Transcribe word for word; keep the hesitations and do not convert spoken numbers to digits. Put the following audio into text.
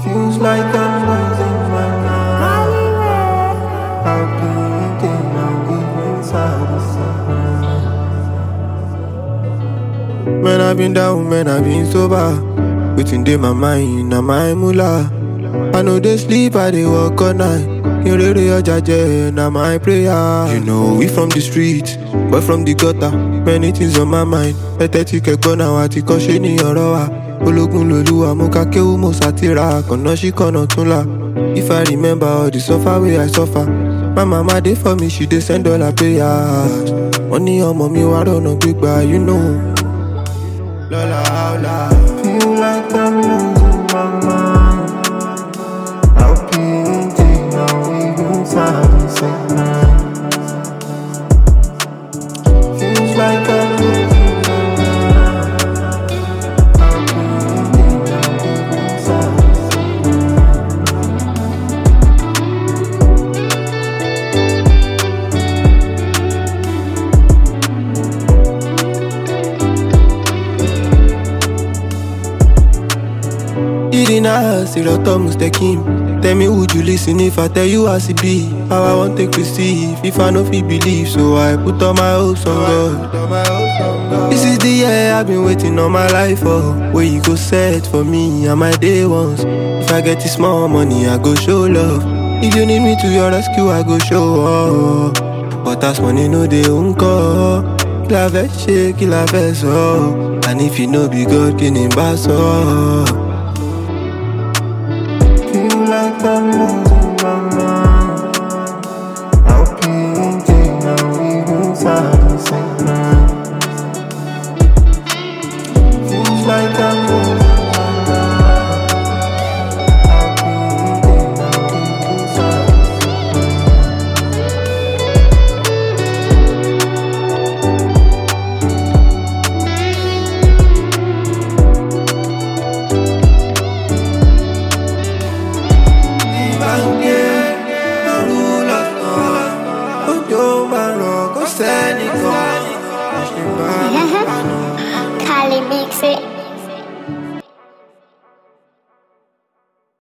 Feels like I'm losing my mind. I've been thinking I'm deep inside the sun. Man, I've been down, man, I've been sober. Waiting day my mind, na my moolah. I know they sleep, I they walk all night. You really your judge, na my prayer. You know we from the street, but from the gutter. Many things on my mind. Ẹ̀tẹ́tí kẹ́kọ̀ọ́ náà àti kọ́ṣe ní ọ̀rọ̀ wa. Ológun lolúwa mo ká kéwú mo sátìrà. Kọ̀nà sí kọ̀nà tún là. If I remember all the suffer wey I suffer. My mama dey for me, she dey send all her prayers. Wọ́n ní ọmọ mi wá rọ̀nà gbígbà, you know. Lọ́la ọ̀la. Feel like I'm losing my mind. I've been thinking I'm inside the sun. Feels like I'm losing my mind. I've been thinking I'm inside the Eating ass, it auto mustakim. Tell me would you listen if I tell you as it be? How I want to receive if I know if believe. So I put all my hopes on God. This is the year I've been waiting all my life for. Where you go set for me and my day ones. If I get this small money, I go show love. If you need me to your rescue, I go show up. But that's money no they won't call. Kill a vex, kill a vex, oh. And if you know be God, can him bass up. Feel like I'm losing my mind. I've been thinking I'm inside the sun. Feels like I'm losing my mind. I've been thinking I'm inside Cali mix it.